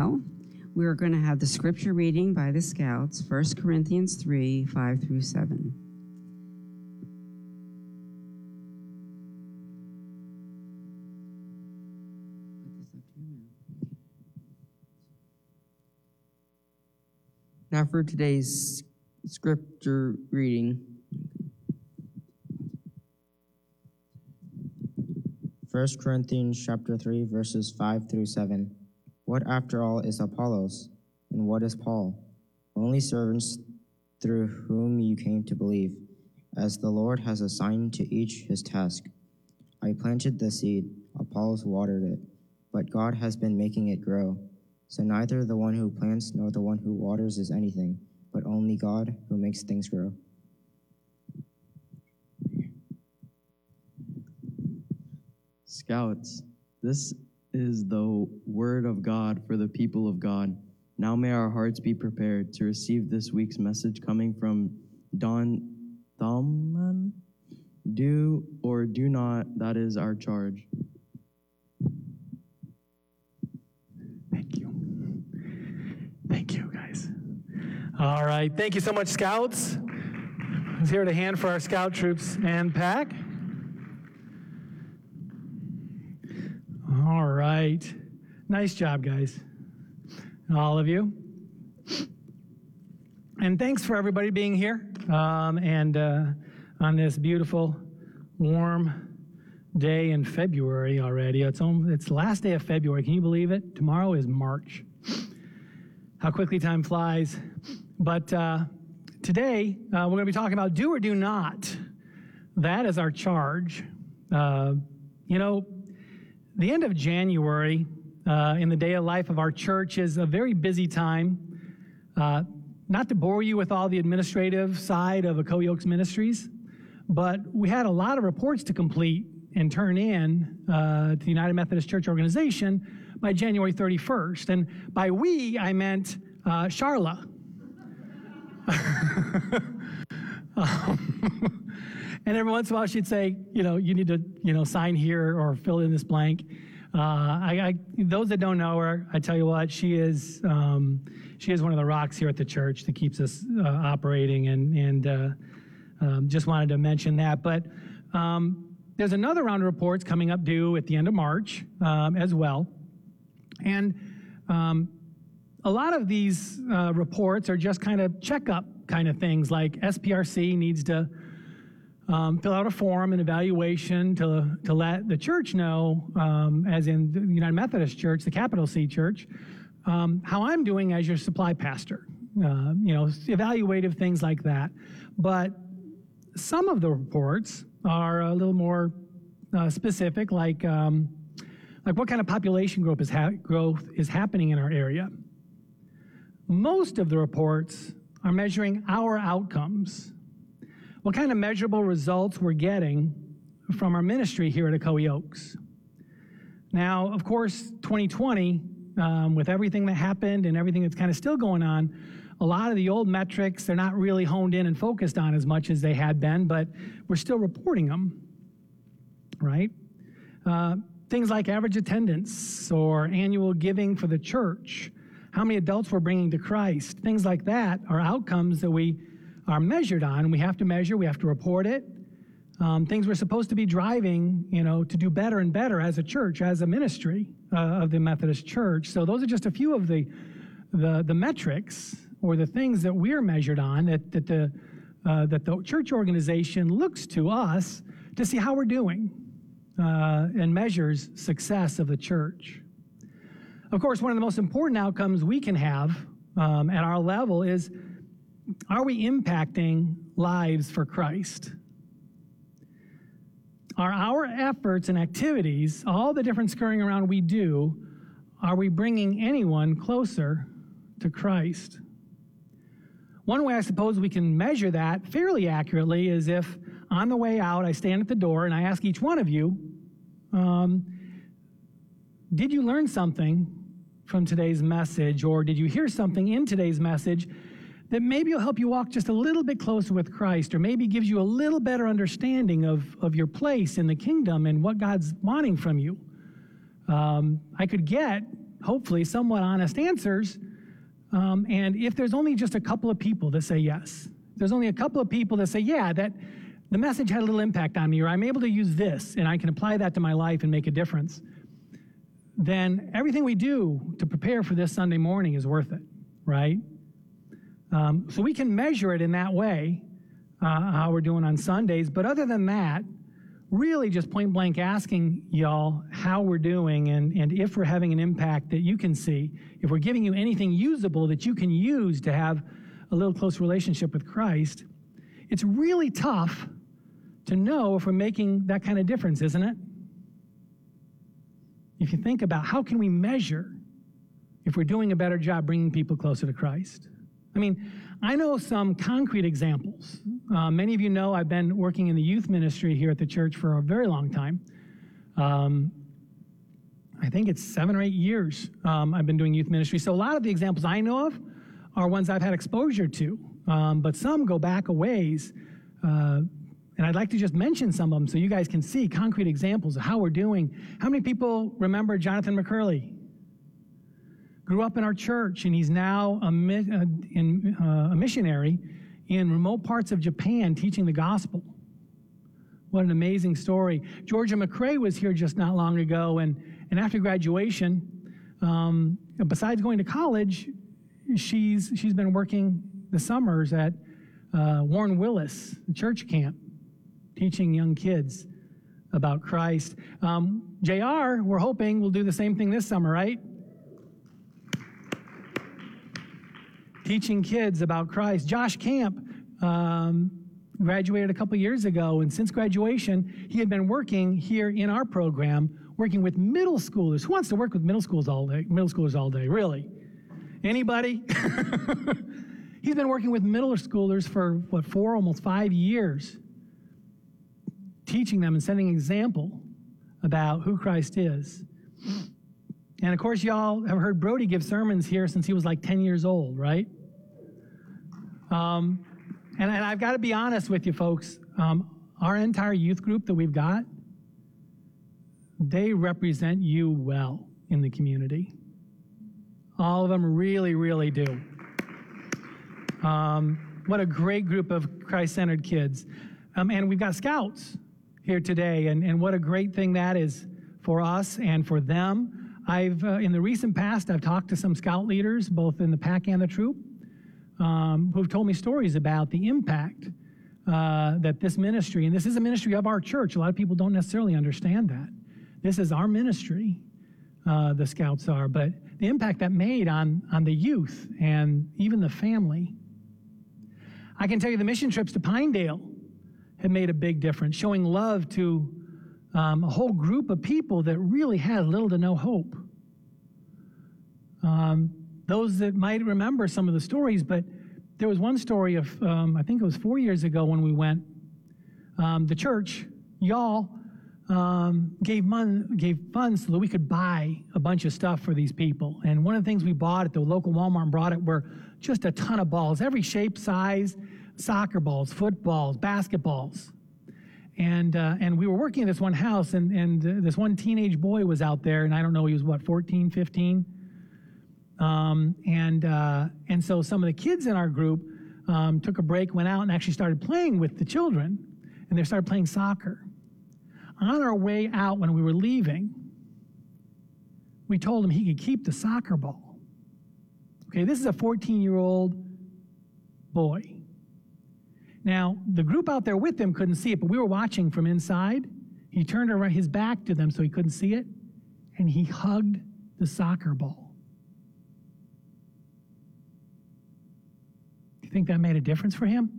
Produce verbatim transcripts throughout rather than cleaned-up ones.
We're going to have the scripture reading by the Scouts, First Corinthians three, five through seven. Now for today's scripture reading. First Corinthians chapter three, verses five through seven. What after all is Apollos, and what is Paul? Only servants through whom you came to believe, as the Lord has assigned to each his task. I planted the seed, Apollos watered it, but God has been making it grow. So neither the one who plants nor the one who waters is anything, but only God who makes things grow. Scouts, this is the word of God for the people of God. Now may our hearts be prepared to receive this week's message coming from Don Thalman. Do or do not, that is our charge. Thank you. Thank you, guys. All right, thank you so much, Scouts. Who's here to hand for our Scout troops and pack? All right. Nice job, guys. All of you. And thanks for everybody being here um, and uh, on this beautiful, warm day in February already. It's, on, it's the last day of February. Can you believe it? Tomorrow is March. How quickly time flies. But uh, today, uh, we're going to be talking about do or do not. That is our charge. Uh, you know, the end of January uh, in the day of life of our church is a very busy time. Uh, not to bore you with all the administrative side of Ocoee Oaks Ministries, but we had a lot of reports to complete and turn in uh, to the United Methodist Church organization by January thirty-first. And by we, I meant uh, Charla. um, And every once in a while she'd say, you know, you need to, you know, sign here or fill in this blank. Uh, I, I, those that don't know her, I tell you what, she is, um, she is one of the rocks here at the church that keeps us uh, operating, and and uh, um, just wanted to mention that. But um, there's another round of reports coming up due at the end of March um, as well, and um, a lot of these uh, reports are just kind of checkup kind of things, like S P R C needs to Um, fill out a form, an evaluation to to let the church know, um, as in the United Methodist Church, the capital C Church, um, how I'm doing as your supply pastor. Uh, you know, evaluative things like that. But some of the reports are a little more uh, specific, like um, like what kind of population growth is ha- growth is happening in our area. Most of the reports are measuring our outcomes. What kind of measurable results we're getting from our ministry here at Ocoee Oaks. Now, of course, twenty twenty, um, with everything that happened and everything that's kind of still going on, a lot of the old metrics, they're not really honed in and focused on as much as they had been, but we're still reporting them, right? Uh, things like average attendance or annual giving for the church, how many adults we're bringing to Christ, things like that are outcomes that we are measured on. We have to measure, we have to report it. Um, things we're supposed to be driving, you know, to do better and better as a church, as a ministry uh, of the Methodist Church. So those are just a few of the the, the metrics or the things that we're measured on that that the uh, that the church organization looks to us to see how we're doing uh, and measures success of the church. Of course, one of the most important outcomes we can have um, at our level is, are we impacting lives for Christ? Are our efforts and activities, all the different scurrying around we do, are we bringing anyone closer to Christ? One way I suppose we can measure that fairly accurately is if on the way out I stand at the door and I ask each one of you, um, did you learn something from today's message, or did you hear something in today's message that maybe will help you walk just a little bit closer with Christ, or maybe gives you a little better understanding of, of your place in the kingdom and what God's wanting from you? Um, I could get hopefully, somewhat honest answers. Um, and if there's only just a couple of people that say yes, there's only a couple of people that say, yeah, that the message had a little impact on me, or I'm able to use this, and I can apply that to my life and make a difference, then everything we do to prepare for this Sunday morning is worth it, right? Um, so we can measure it in that way, uh, how we're doing on Sundays. But other than that, really just point blank asking y'all how we're doing and, and if we're having an impact that you can see, if we're giving you anything usable that you can use to have a little close relationship with Christ. It's really tough to know if we're making that kind of difference, isn't it? If you think about how can we measure if we're doing a better job bringing people closer to Christ? I mean, I know some concrete examples. Uh, many of you know I've been working in the youth ministry here at the church for a very long time. Um, I think it's seven or eight years um, I've been doing youth ministry. So a lot of the examples I know of are ones I've had exposure to, um, but some go back a ways. Uh, and I'd like to just mention some of them so you guys can see concrete examples of how we're doing. How many people remember Jonathan McCurley? Grew up in our church, and he's now a, mi- uh, in, uh, a missionary in remote parts of Japan teaching the gospel. What an amazing story. Georgia McCrae was here just not long ago, and, and after graduation, um, besides going to college, she's she's been working the summers at uh, Warren Willis, the church camp, teaching young kids about Christ. Um, J R, we're hoping, will do the same thing this summer, right? Teaching kids about Christ. Josh Camp um, graduated a couple years ago, and since graduation, he had been working here in our program, working with middle schoolers. Who wants to work with middle schools all day? Middle schoolers all day, really? Anybody? He's been working with middle schoolers for, what, four, almost five years, teaching them and setting an example about who Christ is. And of course, y'all have heard Brody give sermons here since he was like ten years old, right? Um, and, and I've got to be honest with you, folks. Um, our entire youth group that we've got, they represent you well in the community. All of them really, really do. Um, what a great group of Christ-centered kids. Um, and we've got scouts here today, and, and what a great thing that is for us and for them. I've, uh, in the recent past, I've talked to some scout leaders, both in the pack and the troop, um, who've told me stories about the impact uh, that this ministry, and this is a ministry of our church. A lot of people don't necessarily understand that. This is our ministry, uh, the scouts are, but the impact that made on, on the youth and even the family. I can tell you the mission trips to Pinedale have made a big difference, showing love to Um, a whole group of people that really had little to no hope. Um, those that might remember some of the stories, but there was one story of, um, I think it was four years ago when we went, um, the church, y'all, um, gave, mon- gave funds so that we could buy a bunch of stuff for these people. And one of the things we bought at the local Walmart and brought it were just a ton of balls, every shape, size, soccer balls, footballs, basketballs. And uh, and we were working at this one house, and, and uh, this one teenage boy was out there, and I don't know, he was, what, fourteen, fifteen? Um, and, uh, and so some of the kids in our group um, took a break, went out, and actually started playing with the children, and they started playing soccer. On our way out, when we were leaving, we told him he could keep the soccer ball. Okay, this is a fourteen-year-old boy. Now, the group out there with him couldn't see it, but we were watching from inside. He turned around his back to them so he couldn't see it, and he hugged the soccer ball. Do you think that made a difference for him?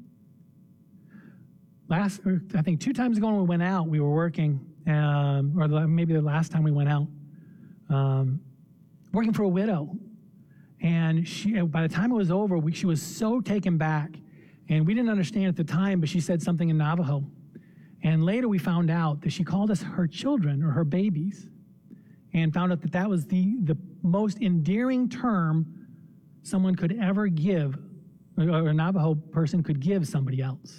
Last, or I think two times ago when we went out, we were working, um, or the, maybe the last time we went out, um, working for a widow. And she, by the time it was over, we, she was so taken back. And we didn't understand at the time, but she said something in Navajo. And later we found out that she called us her children or her babies, and found out that that was the, the most endearing term someone could ever give, or a Navajo person could give somebody else.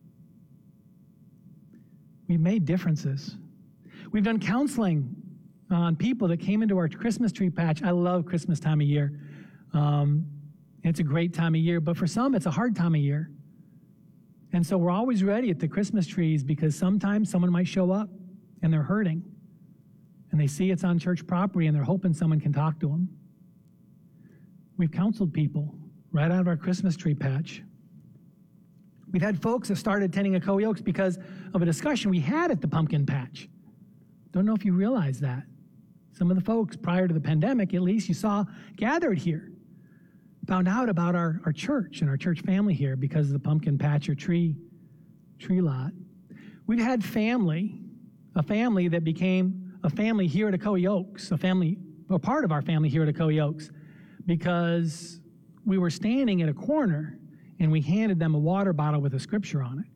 We've made differences. We've done counseling on people that came into our Christmas tree patch. I love Christmas time of year. Um, it's a great time of year, but for some, it's a hard time of year. And so we're always ready at the Christmas trees because sometimes someone might show up and they're hurting. And they see it's on church property and they're hoping someone can talk to them. We've counseled people right out of our Christmas tree patch. We've had folks that started attending Echoe Oaks because of a discussion we had at the pumpkin patch. Don't know if you realize that. Some of the folks prior to the pandemic, at least you saw gathered here, found out about our, our church and our church family here because of the pumpkin patch or tree, tree lot. We've had family, a family that became a family here at Echoe Oaks, a family, a part of our family here at Echoe Oaks, because we were standing at a corner and we handed them a water bottle with a scripture on it.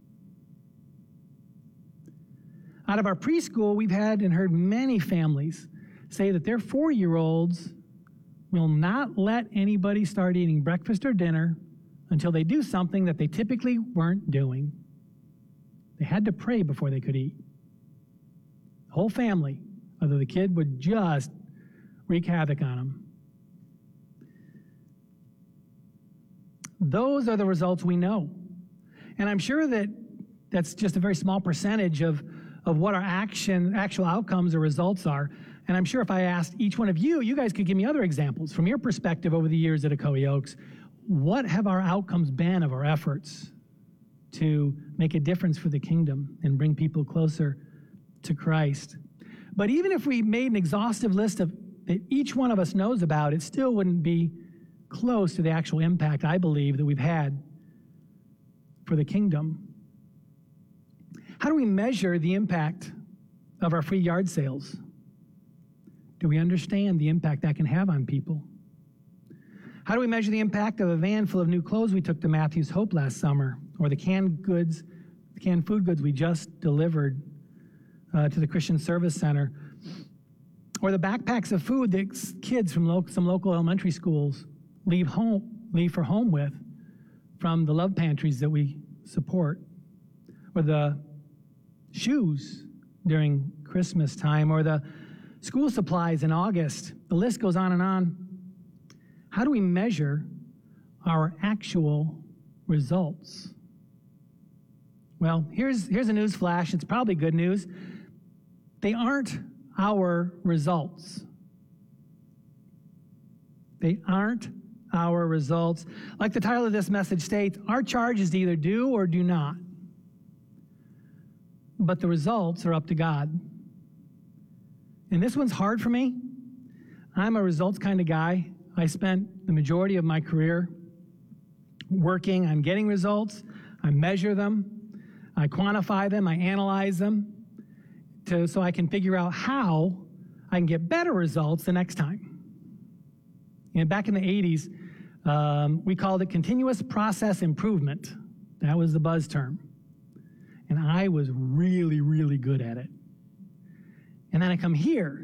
Out of our preschool, we've had and heard many families say that their four-year-olds will not let anybody start eating breakfast or dinner until they do something that they typically weren't doing. They had to pray before they could eat. The whole family, although the kid would just wreak havoc on them. Those are the results we know. And I'm sure that that's just a very small percentage of, of what our action, actual outcomes or results are. And I'm sure if I asked each one of you, you guys could give me other examples from your perspective over the years at Echoe Oaks. What have our outcomes been of our efforts to make a difference for the kingdom and bring people closer to Christ? But even if we made an exhaustive list of that each one of us knows about, it still wouldn't be close to the actual impact, I believe, that we've had for the kingdom. How do we measure the impact of our free yard sales? Do we understand the impact that can have on people? How do we measure the impact of a van full of new clothes we took to Matthew's Hope last summer, or the canned goods, the canned food goods we just delivered uh, to the Christian Service Center, or the backpacks of food that kids from lo- some local elementary schools leave home, leave for home with from the love pantries that we support, or the shoes during Christmas time, or the school supplies in August. The list goes on and on. How do we measure our actual results? Well, here's, here's a news flash. It's probably good news. They aren't our results. They aren't our results. Like the title of this message states, our charge is to either do or do not. But the results are up to God. And this one's hard for me. I'm a results kind of guy. I spent the majority of my career working on getting results. I measure them. I quantify them. I analyze them to, so I can figure out how I can get better results the next time. And back in the eighties, um, we called it continuous process improvement. That was the buzz term. And I was really, really good at it. And then I come here,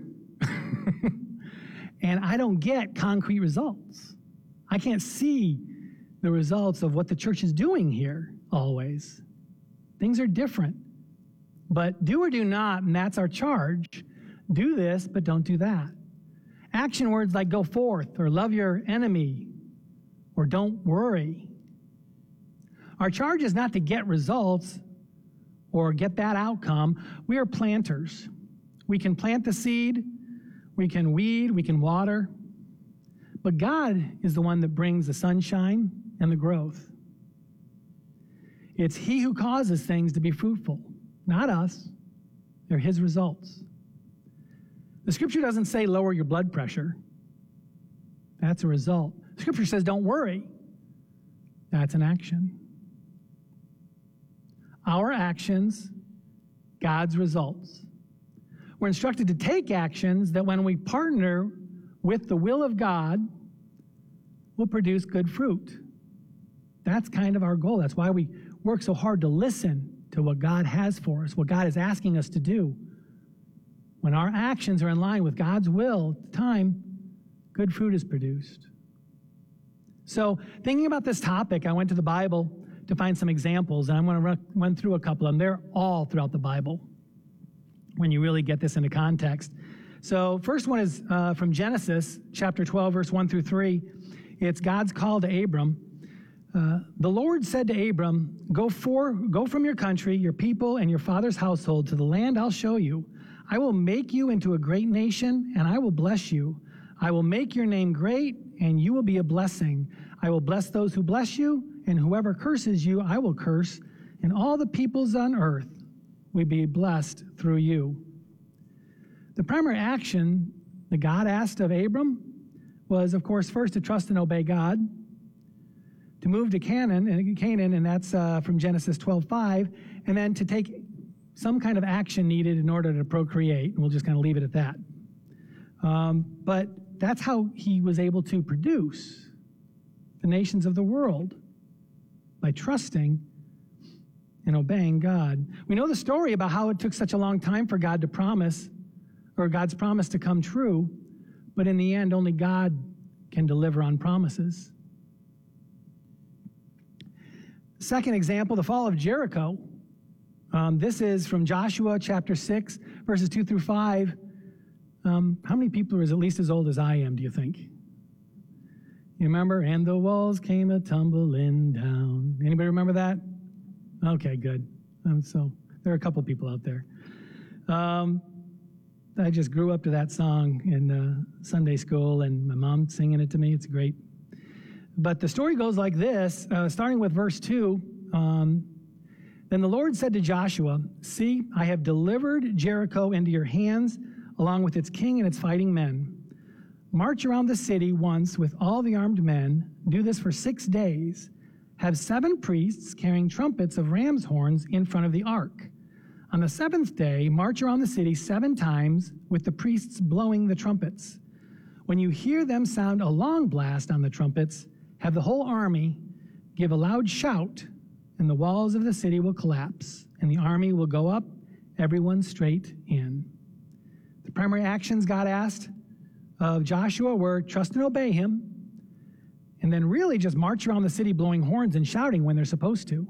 and I don't get concrete results. I can't see the results of what the church is doing here always. Things are different. But do or do not, and that's our charge. Do this, but don't do that. Action words like go forth, or love your enemy, or don't worry. Our charge is not to get results or get that outcome. We are planters. We can plant the seed, we can weed, we can water, but God is the one that brings the sunshine and the growth. It's He who causes things to be fruitful, not us. They're His results. The Scripture doesn't say lower your blood pressure. That's a result. The Scripture says don't worry. That's an action. Our actions, God's results. We're instructed to take actions that when we partner with the will of God will produce good fruit. That's kind of our goal. That's why we work so hard to listen to what God has for us, what God is asking us to do. When our actions are in line with God's will at the time, good fruit is produced. So thinking about this topic, I went to the Bible to find some examples, and I'm going to run, run through a couple of them. They're all throughout the Bible when you really get this into context. So first one is uh, from Genesis chapter twelve, verse one through three. It's God's call to Abram. Uh, the Lord said to Abram, go, for, go from your country, your people, and your father's household to the land I'll show you. I will make you into a great nation, and I will bless you. I will make your name great, and you will be a blessing. I will bless those who bless you, and whoever curses you, I will curse, and all the peoples on earth will be blessed through you. The primary action that God asked of Abram was, of course, first to trust and obey God, to move to Canaan, and Canaan, and that's uh, from Genesis twelve five, and then to take some kind of action needed in order to procreate. And we'll just kind of leave it at that. Um, but that's how he was able to produce the nations of the world, by trusting and obeying God. We know the story about how it took such a long time for God to promise, or God's promise to come true, but in the end, only God can deliver on promises. Second example, the fall of Jericho. Um, this is from Joshua chapter six, verses two through five. Um, how many people are at least as old as I am, do you think? You remember? And the walls came a-tumbling down. Anybody remember that? Okay, good. Um, so there are a couple people out there. Um, I just grew up to that song in uh, Sunday school, and my mom singing it to me. It's great. But the story goes like this, uh, starting with verse two. Um, Then the Lord said to Joshua, see, I have delivered Jericho into your hands, along with its king and its fighting men. March around the city once with all the armed men. Do this for six days. Have seven priests carrying trumpets of ram's horns in front of the ark. On the seventh day, march around the city seven times with the priests blowing the trumpets. When you hear them sound a long blast on the trumpets, have the whole army give a loud shout, and the walls of the city will collapse, and the army will go up, everyone straight in. The primary actions God asked of Joshua were trust and obey him, and then really just march around the city blowing horns and shouting when they're supposed to.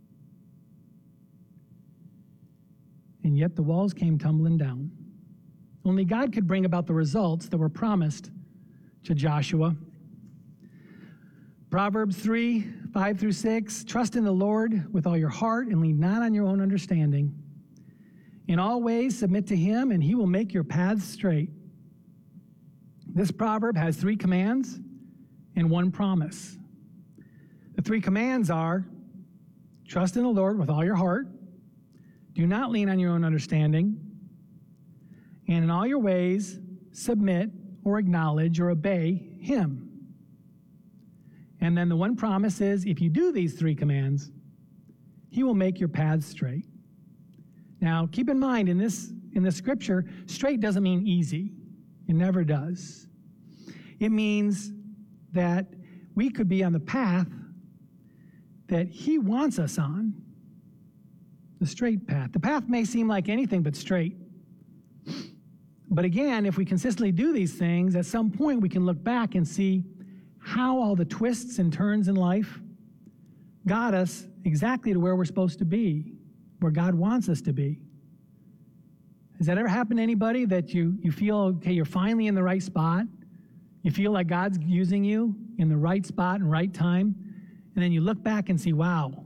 And yet the walls came tumbling down. Only God could bring about the results that were promised to Joshua. Proverbs three, five through six, trust in the Lord with all your heart and lean not on your own understanding. In all ways submit to him, and he will make your paths straight. This proverb has three commands and one promise. The three commands are, trust in the Lord with all your heart, do not lean on your own understanding, and in all your ways submit or acknowledge or obey him. And then the one promise is, if you do these three commands, he will make your paths straight. Now, keep in mind, in this in the scripture, straight doesn't mean easy. It never does. It means that we could be on the path that he wants us on, the straight path. The path may seem like anything but straight. But again, if we consistently do these things, at some point we can look back and see how all the twists and turns in life got us exactly to where we're supposed to be, where God wants us to be. Has that ever happened to anybody, that you, you feel, okay, you're finally in the right spot? You feel like God's using you in the right spot and right time, and then you look back and see, wow,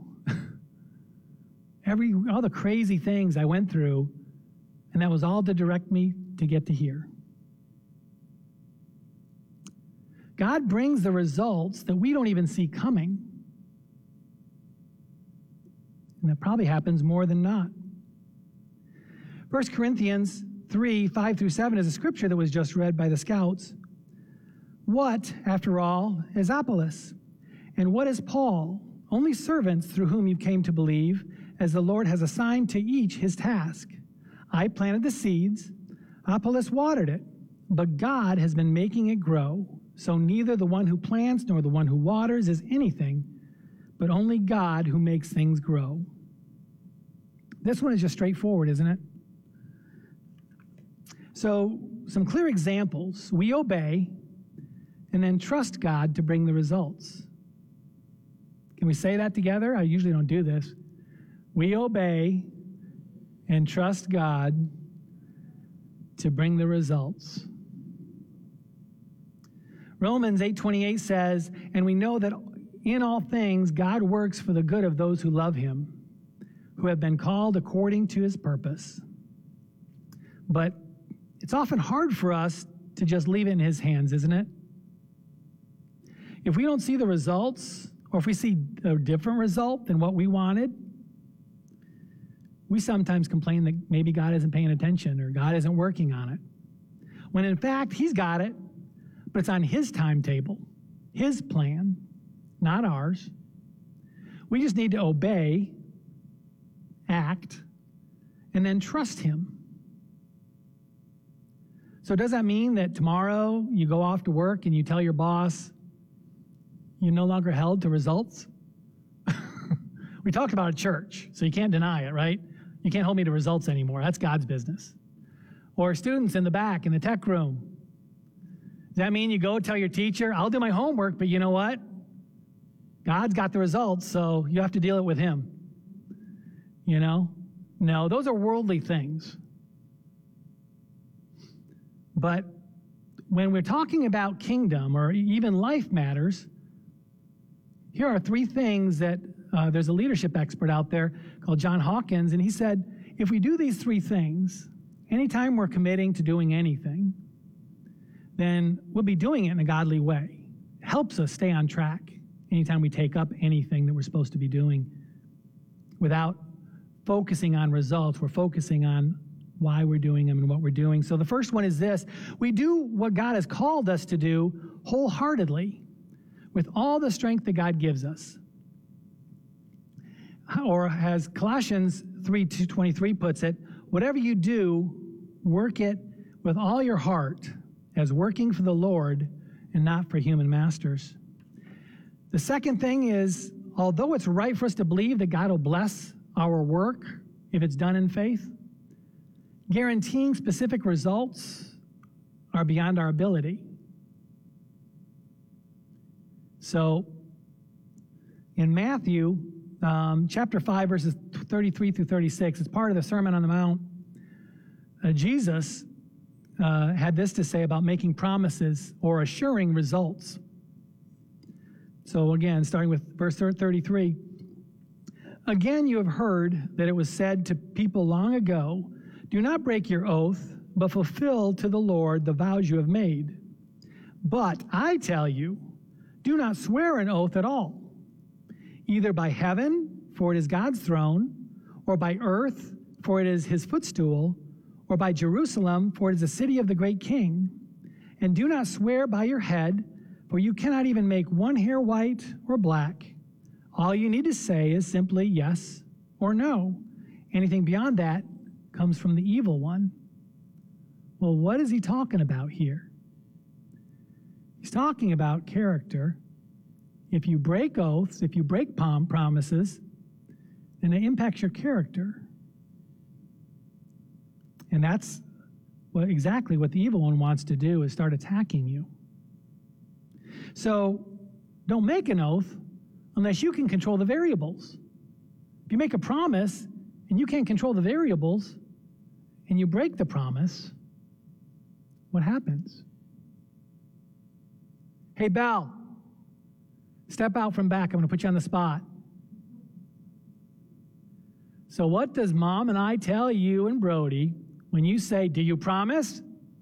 every all the crazy things I went through, and that was all to direct me to get to here. God brings the results that we don't even see coming. And that probably happens more than not. First Corinthians three, five through seven is a scripture that was just read by the scouts. What, after all, is Apollos? And what is Paul? Only servants through whom you came to believe, as the Lord has assigned to each his task. I planted the seeds, Apollos watered it, but God has been making it grow. So neither the one who plants nor the one who waters is anything, but only God who makes things grow. This one is just straightforward, isn't it? So some clear examples. We obey and then trust God to bring the results. Can we say that together? I usually don't do this. We obey and trust God to bring the results. Romans eight twenty-eight says, and we know that in all things God works for the good of those who love him, who have been called according to his purpose. But it's often hard for us to just leave it in his hands, isn't it? If we don't see the results, or if we see a different result than what we wanted, we sometimes complain that maybe God isn't paying attention or God isn't working on it. When in fact, he's got it, but it's on his timetable, his plan, not ours. We just need to obey, act, and then trust him. So does that mean that tomorrow you go off to work and you tell your boss you're no longer held to results? We talked about a church, so you can't deny it, right? You can't hold me to results anymore. That's God's business. Or students in the back in the tech room. Does that mean you go tell your teacher, I'll do my homework, but you know what? God's got the results, so you have to deal it with him. You know? No, those are worldly things. But when we're talking about kingdom or even life matters, here are three things that uh, there's a leadership expert out there called John Hawkins, and he said, if we do these three things, anytime we're committing to doing anything, then we'll be doing it in a godly way. It helps us stay on track anytime we take up anything that we're supposed to be doing. Without focusing on results, we're focusing on why we're doing them and what we're doing. So the first one is this: we do what God has called us to do wholeheartedly with all the strength that God gives us. Or as Colossians three twenty-three puts it, whatever you do, work it with all your heart as working for the Lord and not for human masters. The second thing is, although it's right for us to believe that God will bless our work if it's done in faith, guaranteeing specific results are beyond our ability. So in Matthew um, chapter five, verses thirty-three through thirty-six, it's part of the Sermon on the Mount. Uh, Jesus uh, had this to say about making promises or assuring results. So again, starting with verse thirty-three, again you have heard that it was said to people long ago, do not break your oath, but fulfill to the Lord the vows you have made. But I tell you, do not swear an oath at all, either by heaven, for it is God's throne, or by earth, for it is his footstool, or by Jerusalem, for it is the city of the great king. And do not swear by your head, for you cannot even make one hair white or black. All you need to say is simply yes or no. Anything beyond that comes from the evil one. Well, what is he talking about here? He's talking about character. If you break oaths, if you break prom- promises, then it impacts your character. And that's what, exactly what the evil one wants to do, is start attacking you. So don't make an oath unless you can control the variables. If you make a promise and you can't control the variables and you break the promise, what happens? Hey, Belle, step out from back. I'm going to put you on the spot. So what does Mom and I tell you and Brody when you say, do you promise?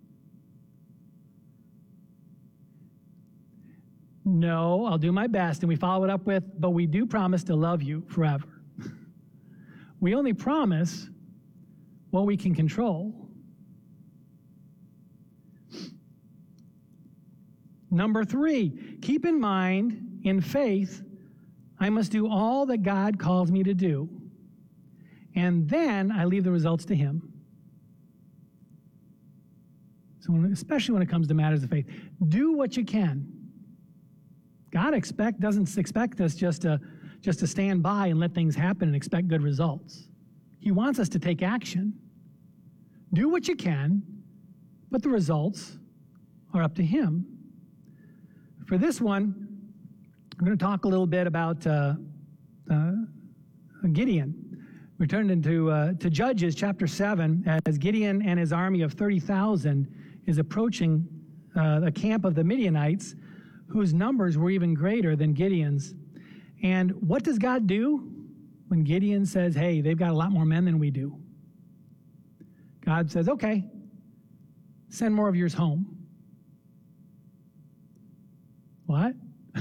No, I'll do my best. And we follow it up with, but we do promise to love you forever. We only promise what we can control. Number three, keep in mind, in faith, I must do all that God calls me to do. And then I leave the results to him. So when, especially when it comes to matters of faith, do what you can. God expect doesn't expect us just to, just to stand by and let things happen and expect good results. He wants us to take action. Do what you can, but the results are up to him. For this one, I'm going to talk a little bit about uh, uh, Gideon. We turned into uh, to Judges chapter seven as Gideon and his army of thirty thousand is approaching uh, the camp of the Midianites, whose numbers were even greater than Gideon's. And what does God do when Gideon says, hey, they've got a lot more men than we do? God says, okay, send more of yours home. What?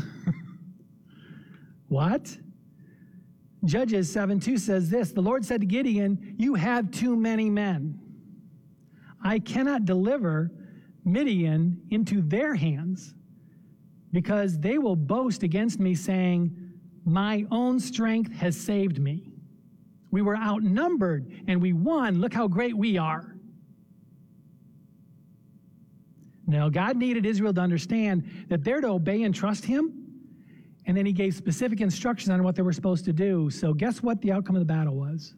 What? Judges seven two says this, the Lord said to Gideon, you have too many men. I cannot deliver Midian into their hands because they will boast against me saying, my own strength has saved me. We were outnumbered and we won. Look how great we are. Now, God needed Israel to understand that they're to obey and trust him. And then he gave specific instructions on what they were supposed to do. So guess what the outcome of the battle was?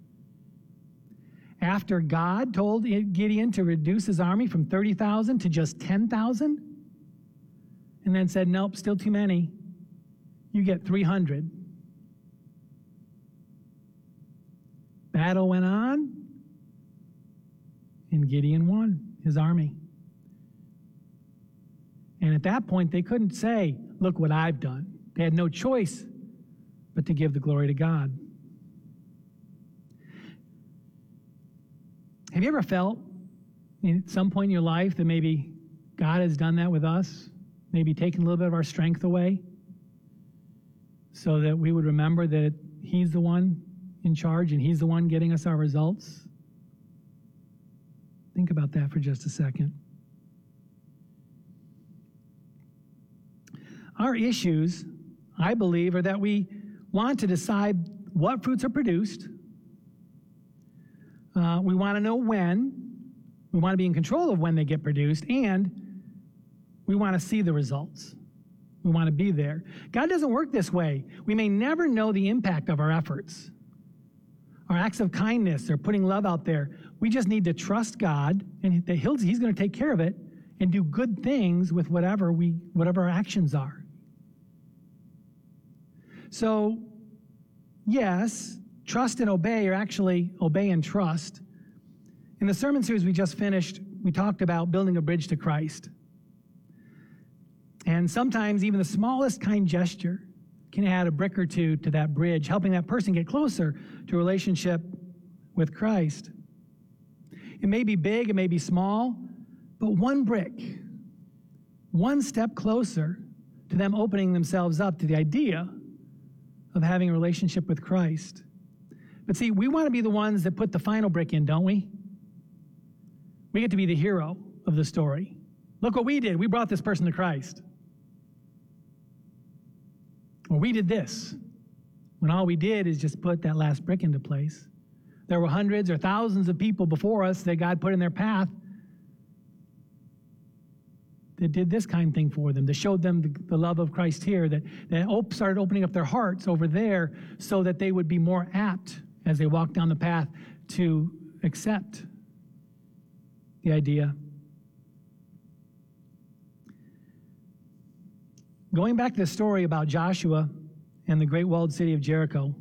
After God told Gideon to reduce his army from thirty thousand to just ten thousand, and then said, nope, still too many, you get three hundred. Battle went on, and Gideon won his army. And at that point, they couldn't say, look what I've done. They had no choice but to give the glory to God. Have you ever felt at some point in your life that maybe God has done that with us? Maybe taken a little bit of our strength away so that we would remember that he's the one in charge and he's the one getting us our results? Think about that for just a second. Our issues, I believe, are that we want to decide what fruits are produced. Uh, we want to know when. We want to be in control of when they get produced, and we want to see the results. We want to be there. God doesn't work this way. We may never know the impact of our efforts, our acts of kindness, or putting love out there. We just need to trust God, and that He'll, He's going to take care of it and do good things with whatever we, whatever our actions are. So, yes, trust and obey are actually obey and trust. In the sermon series we just finished, we talked about building a bridge to Christ. And sometimes even the smallest kind gesture can add a brick or two to that bridge, helping that person get closer to a relationship with Christ. It may be big, it may be small, but one brick, one step closer to them opening themselves up to the idea of having a relationship with Christ. But see, we want to be the ones that put the final brick in, don't we? We get to be the hero of the story. Look what we did. We brought this person to Christ. Or we did this, when all we did is just put that last brick into place. There were hundreds or thousands of people before us that God put in their path that did this kind of thing for them, that showed them the, the love of Christ here, that, that op- started opening up their hearts over there so that they would be more apt as they walk down the path to accept the idea. Going back to the story about Joshua and the great walled city of Jericho,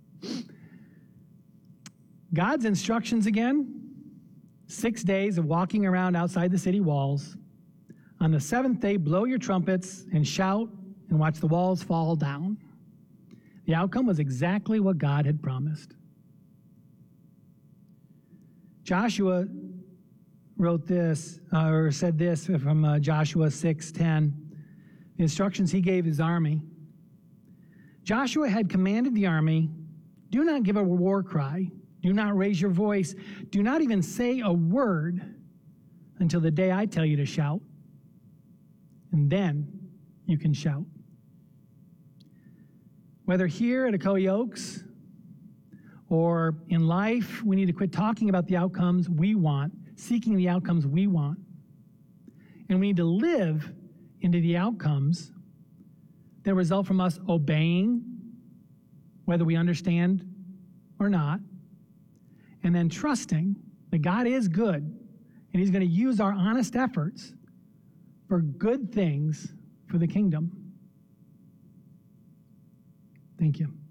God's instructions again, six days of walking around outside the city walls. On the seventh day, blow your trumpets and shout and watch the walls fall down. The outcome was exactly what God had promised. Joshua wrote this, uh, or said this from uh, Joshua six ten. The instructions he gave his army. Joshua had commanded the army, do not give a war cry, do not raise your voice, do not even say a word until the day I tell you to shout, and then you can shout. Whether here at Acoy Oaks or in life, we need to quit talking about the outcomes we want, seeking the outcomes we want. And we need to live into the outcomes that result from us obeying, whether we understand or not, and then trusting that God is good and He's going to use our honest efforts for good things for the kingdom. Thank you.